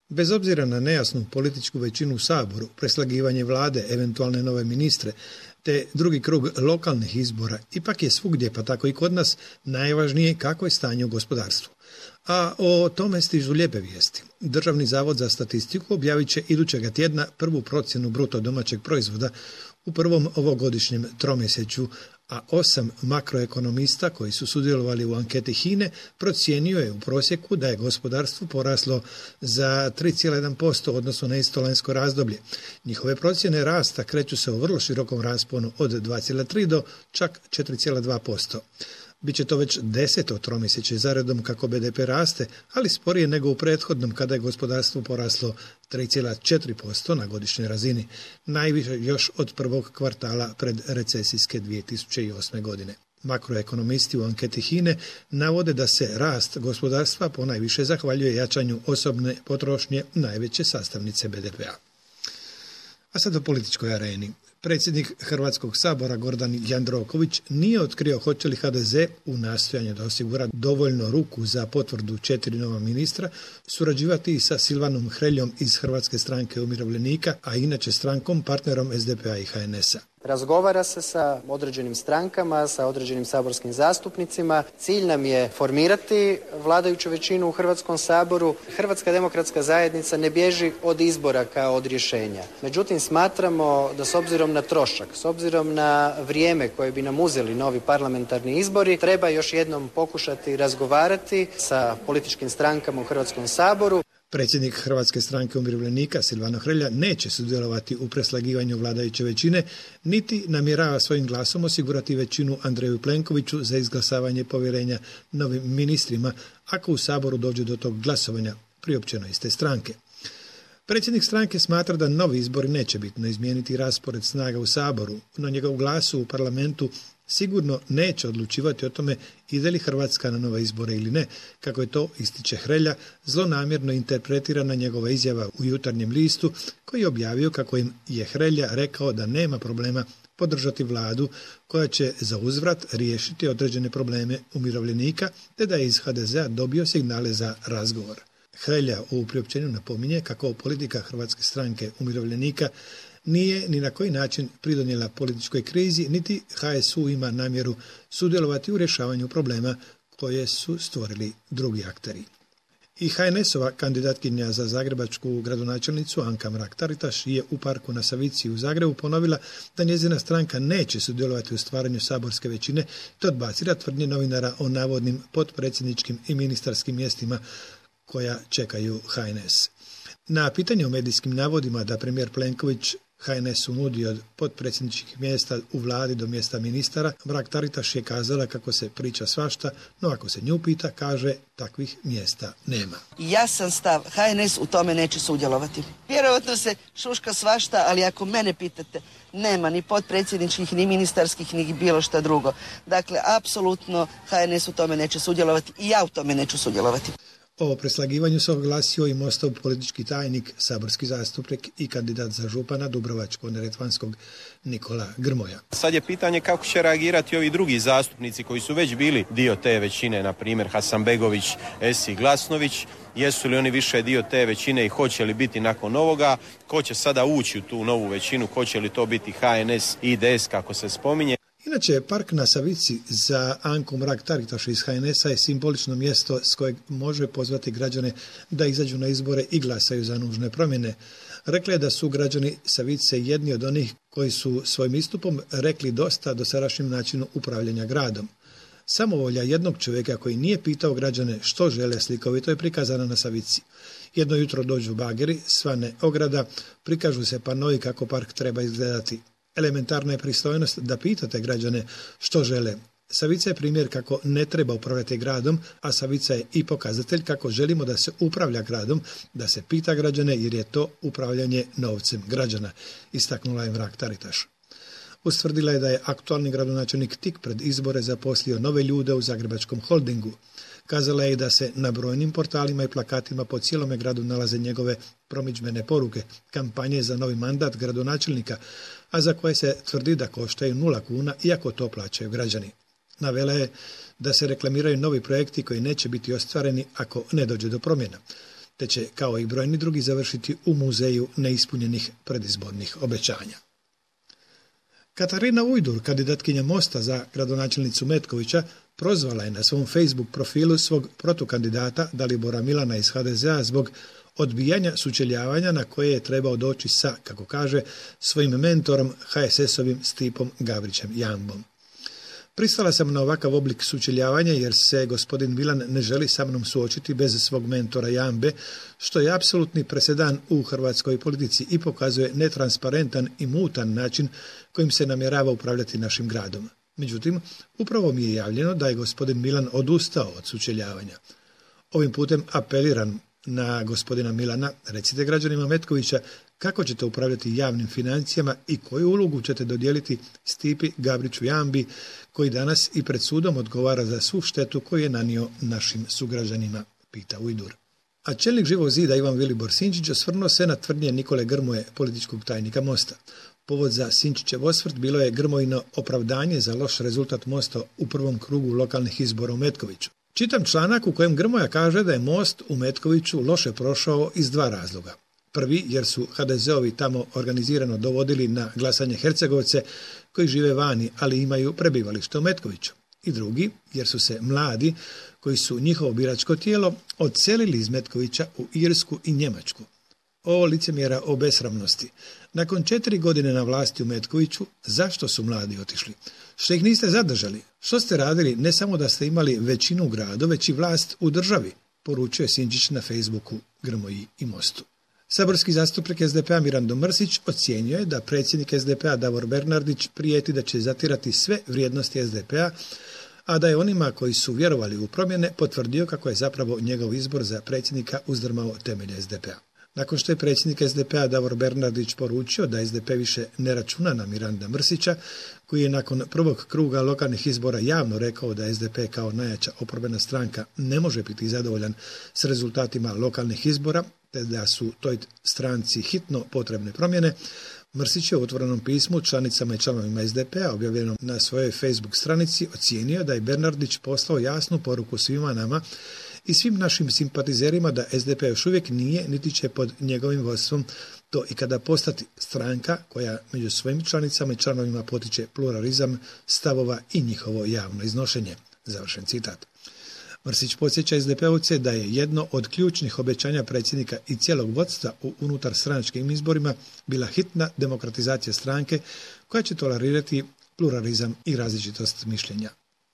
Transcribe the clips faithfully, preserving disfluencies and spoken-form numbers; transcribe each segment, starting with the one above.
Bez obzira na nejasnu političku većinu u Saboru, preslagivanje vlade, eventualne nove ministre, te drugi krug lokalnih izbora, ipak je svugdje, pa tako i kod nas, najvažnije kako je stanje u gospodarstvu. A o tome stižu lijepe vijesti. Državni zavod za statistiku objavit će idućega tjedna prvu procjenu bruto domaćeg proizvoda u prvom ovogodišnjem tromjesečju, a osam makroekonomista koji su sudjelovali u anketi HINA-e procijenio je u prosjeku da je gospodarstvo poraslo za tri zarez jedan posto odnosno na isto lanjsko razdoblje. Njihove procjene rasta kreću se u vrlo širokom rasponu od dva zarez tri do čak četiri zarez dva posto. Biće to već deseto tromjesečje zaredom kako be de pe raste, ali sporije nego u prethodnom kada je gospodarstvo poraslo tri zarez četiri posto na godišnjoj razini, najviše još od prvog kvartala pred recesijske dvije tisuće osme. godine. Makroekonomisti u anketi HINA-e navode da se rast gospodarstva ponajviše zahvaljuje jačanju osobne potrošnje, najveće sastavnice be de pea. A sad o političkoj areni. Predsjednik Hrvatskog sabora Gordan Jandroković nije otkrio hoće li ha de ze u nastojanju da osigura dovoljno ruku za potvrdu četiri nova ministra surađivati i sa Silvanom Hreljom iz Hrvatske stranke umirovljenika, a inače strankom partnerom es de pe a i ha en es a. Razgovara se sa određenim strankama, sa određenim saborskim zastupnicima. Cilj nam je formirati vladajuću većinu u Hrvatskom saboru. Hrvatska demokratska zajednica ne bježi od izbora kao od rješenja. Međutim, smatramo da s obzirom na trošak, s obzirom na vrijeme koje bi nam uzeli novi parlamentarni izbori, treba još jednom pokušati razgovarati sa političkim strankama u Hrvatskom saboru. Predsjednik Hrvatske stranke umirovljenika Silvano Hrelja neće sudjelovati u preslagivanju vladajuće većine, niti namjerava svojim glasom osigurati većinu Andreju Plenkoviću za izglasavanje povjerenja novim ministrima, ako u Saboru dođe do tog glasovanja, priopćeno iz te stranke. Predsjednik stranke smatra da novi izbori neće bitno izmijeniti raspored snaga u Saboru, no njegov glas u parlamentu sigurno neće odlučivati o tome ide li Hrvatska na nove izbore ili ne, kako je to, ističe Hrelja, zlonamjerno interpretirana njegova izjava u Jutarnjem listu, koji je objavio kako im je Hrelja rekao da nema problema podržati vladu koja će za uzvrat riješiti određene probleme umirovljenika, te da je iz ha de ze a dobio signale za razgovor. Hrelja u priopćenju napominje kako politika Hrvatske stranke umirovljenika nije ni na koji način pridonijela političkoj krizi, niti ha es u ima namjeru sudjelovati u rješavanju problema koje su stvorili drugi akteri. I ha en es-ova kandidatkinja za zagrebačku gradonačelnicu Anka Mrak-Taritaš je u parku na Savici u Zagrebu ponovila da njezina stranka neće sudjelovati u stvaranju saborske većine, te odbacila tvrdnje novinara o navodnim potpredsjedničkim i ministarskim mjestima koja čekaju ha en es. Na pitanje o medijskim navodima da premijer Plenković ha en es-u nudi od potpredsjedničkih mjesta u vladi do mjesta ministara, Mrak-Taritaš je kazala kako se priča svašta, no ako se nju pita, kaže takvih mjesta nema. Jasan stav, ha en es u tome neće sudjelovati. Vjerojatno se šuška svašta, ali ako mene pitate, nema ni potpredsjedničkih, ni ministarskih, ni bilo šta drugo. Dakle, apsolutno ha en es u tome neće sudjelovati i ja u tome neću sudjelovati. O preslagivanju se oglasio i Mostov politički tajnik, saborski zastupnik i kandidat za župana Dubrovačko-neretvanskog Nikola Grmoja. Sad je pitanje kako će reagirati ovi drugi zastupnici koji su već bili dio te većine, na primjer Hasanbegović, Esi Glasnović. Jesu li oni više dio te većine i hoće li biti nakon ovoga? Ko će sada ući u tu novu većinu? Hoće li to biti ha en es i de es kako se spominje? Inače, park na Savici za Anku Mrak-Taritaš iz ha en es-a je simbolično mjesto s kojeg može pozvati građane da izađu na izbore i glasaju za nužne promjene. Rekla je da su građani Savice jedni od onih koji su svojim istupom rekli dosta dosadašnjem načinu upravljanja gradom. Samovolja jednog čovjeka koji nije pitao građane što žele slikovito je prikazana na Savici. Jedno jutro dođu bageri, svane ograda, prikažu se panoi kako park treba izgledati. Elementarna je pristojnost da pitate građane što žele. Savica je primjer kako ne treba upravljati gradom, a Savica je i pokazatelj kako želimo da se upravlja gradom, da se pita građane jer je to upravljanje novcem građana, istaknula je Mrak-Taritaš. Ustvrdila je da je aktualni gradonačelnik tik pred izbore zaposlio nove ljude u Zagrebačkom holdingu. Kazala je da se na brojnim portalima i plakatima po cijelome gradu nalaze njegove promidžbene poruke, kampanje za novi mandat gradonačelnika, a za koje se tvrdi da koštaju nula kuna, iako to plaćaju građani. Navela je da se reklamiraju novi projekti koji neće biti ostvareni ako ne dođe do promjena. te će, kao i brojni drugi, završiti u muzeju neispunjenih predizbornih obećanja. Katarina Ujdur, kandidatkinja Mosta za gradonačelnicu Metkovića, prozvala je na svom Facebook profilu svog protukandidata Dalibora Milana iz ha de ze a zbog odbijanja sučeljavanja na koje je trebao doći sa, kako kaže, svojim mentorom ha es es-ovim Stipom Gabrićem Jambom. Pristala sam na ovakav oblik sučeljavanja jer se gospodin Milan ne želi sa mnom suočiti bez svog mentora Jambe, što je apsolutni presedan u hrvatskoj politici i pokazuje netransparentan i mutan način kojim se namjerava upravljati našim gradom. Međutim, upravo mi je javljeno da je gospodin Milan odustao od sučeljavanja. Ovim putem apeliram na gospodina Milana, recite građanima Metkovića kako ćete upravljati javnim financijama i koju ulogu ćete dodijeliti Stipi Gabriću Jambi, koji danas i pred sudom odgovara za svu štetu koju je nanio našim sugrađanima, pita Ujdur. A čelnik Živog zida Ivan Vilibor Sinčić osvrnuo se na tvrdnje Nikole Grmoje, političkog tajnika Mosta. Povod za Sinčićev osvrt bilo je Grmojino opravdanje za loš rezultat Mosta u prvom krugu lokalnih izbora u Metkoviću. Čitam članak u kojem Grmoja kaže da je Most u Metkoviću loše prošao iz dva razloga. Prvi, jer su ha de ze-ovi tamo organizirano dovodili na glasanje Hercegovce koji žive vani, ali imaju prebivalište u Metkoviću. I drugi, jer su se mladi, koji su njihovo biračko tijelo, odselili iz Metkovića u Irsku i Njemačku. Ovo licemjera o besramnosti. Nakon četiri godine na vlasti u Metkoviću, zašto su mladi otišli? Što ih niste zadržali? Što ste radili? Ne samo da ste imali većinu u gradu, već i vlast u državi, poručuje Sinčić na Facebooku Grmoji i Mostu. Saborski zastupnik es de pe a Mirando Mrsić ocjenjuje je da predsjednik es de pe a Davor Bernardić prijeti da će zatirati sve vrijednosti es de pe a, a da je onima koji su vjerovali u promjene potvrdio kako je zapravo njegov izbor za predsjednika uzdrmao temelje es de pe a. Nakon što je predsjednik es de pe a Davor Bernardić poručio da es de pe više ne računa na Miranda Mrsića, koji je nakon prvog kruga lokalnih izbora javno rekao da es de pe kao najjača oporbena stranka ne može biti zadovoljan s rezultatima lokalnih izbora, te da su toj stranci hitno potrebne promjene, Mrsić je u otvorenom pismu članicama i članovima es de pe a objavljenom na svojoj Facebook stranici ocijenio da je Bernardić poslao jasnu poruku svima nama i svim našim simpatizerima da es de pe još uvijek nije niti će pod njegovim vodstvom to i kada postati stranka koja među svojim članicama i članovima potiče pluralizam stavova i njihovo javno iznošenje. Završen citat. Mrsić podsjeća es de pe ovce da je jedno od ključnih obećanja predsjednika i cijelog vodstva u unutar stranačkim izborima bila hitna demokratizacija stranke koja će tolerirati pluralizam i različitost mišljenja.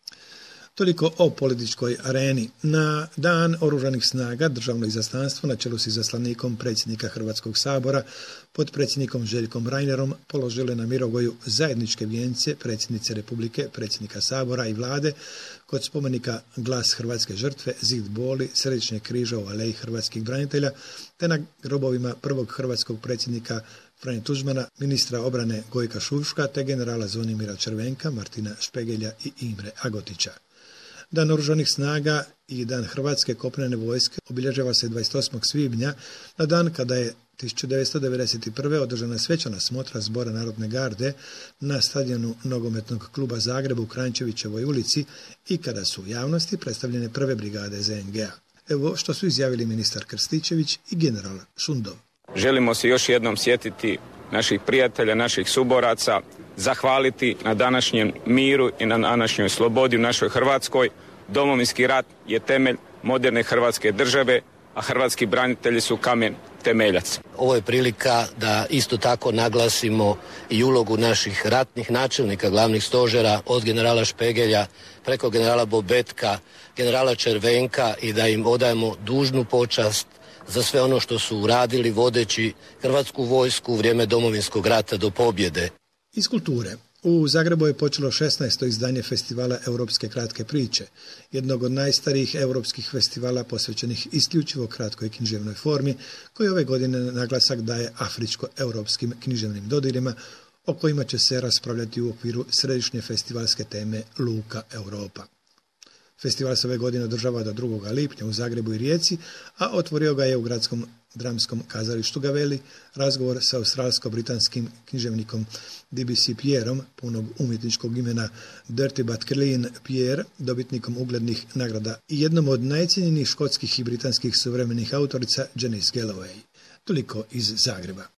Toliko o političkoj areni. Na dan Oružanih snaga državno izaslanstvo na čelu s izaslanikom predsjednika Hrvatskog sabora, potpredsjednikom Željkom Reinerom, položile na Mirogoju zajedničke vijence predsjednice Republike, predsjednika sabora i vlade kod spomenika Glas hrvatske žrtve, Zid boli, Središnjeg križa u Aleji hrvatskih branitelja, te na grobovima prvog hrvatskog predsjednika Franje Tuđmana, ministra obrane Gojka Šuška, te generala Zvonimira Červenka, Martina Špegelja i Imre Agotića. Dan Oružanih snaga i Dan Hrvatske kopnene vojske obilježava se dvadeset osmog svibnja, na dan kada je tisuću devetsto devedeset prve. održana svečana smotra Zbora Narodne garde na stadionu nogometnog kluba Zagreb u Kranjčevićevoj ulici i kada su u javnosti predstavljene prve brigade ze en ge a. Evo što su izjavili ministar Krstičević i general Šundov. Želimo se još jednom sjetiti naših prijatelja, naših suboraca, zahvaliti na današnjem miru i na današnjoj slobodi u našoj Hrvatskoj. Domovinski rat je temelj moderne Hrvatske države, a hrvatski branitelji su kamen temeljac. Ovo je prilika da isto tako naglasimo i ulogu naših ratnih načelnika, glavnih stožera, od generala Špegelja preko generala Bobetka, generala Červenka i da im odajemo dužnu počast za sve ono što su uradili vodeći Hrvatsku vojsku u vrijeme Domovinskog rata do pobjede. Iz kulture. U Zagrebu je počelo šesnaesto izdanje festivala Europske kratke priče, jednog od najstarijih europskih festivala posvećenih isključivo kratkoj književnoj formi, koji ove godine naglasak daje afričko-europskim književnim dodirima, o kojima će se raspravljati u okviru središnje festivalske teme Luka Europa. Festival se ove godine održava do drugog lipnja u Zagrebu i Rijeci, a otvorio ga je u gradskom dramskom kazalištu ga veli, razgovor sa australsko-britanskim književnikom D B C Pierom, punog umjetničkog imena Dirty But Clean Pierre, dobitnikom uglednih nagrada i jednom od najcijenjenijih škotskih i britanskih suvremenih autorica Janice Galloway. Toliko iz Zagreba.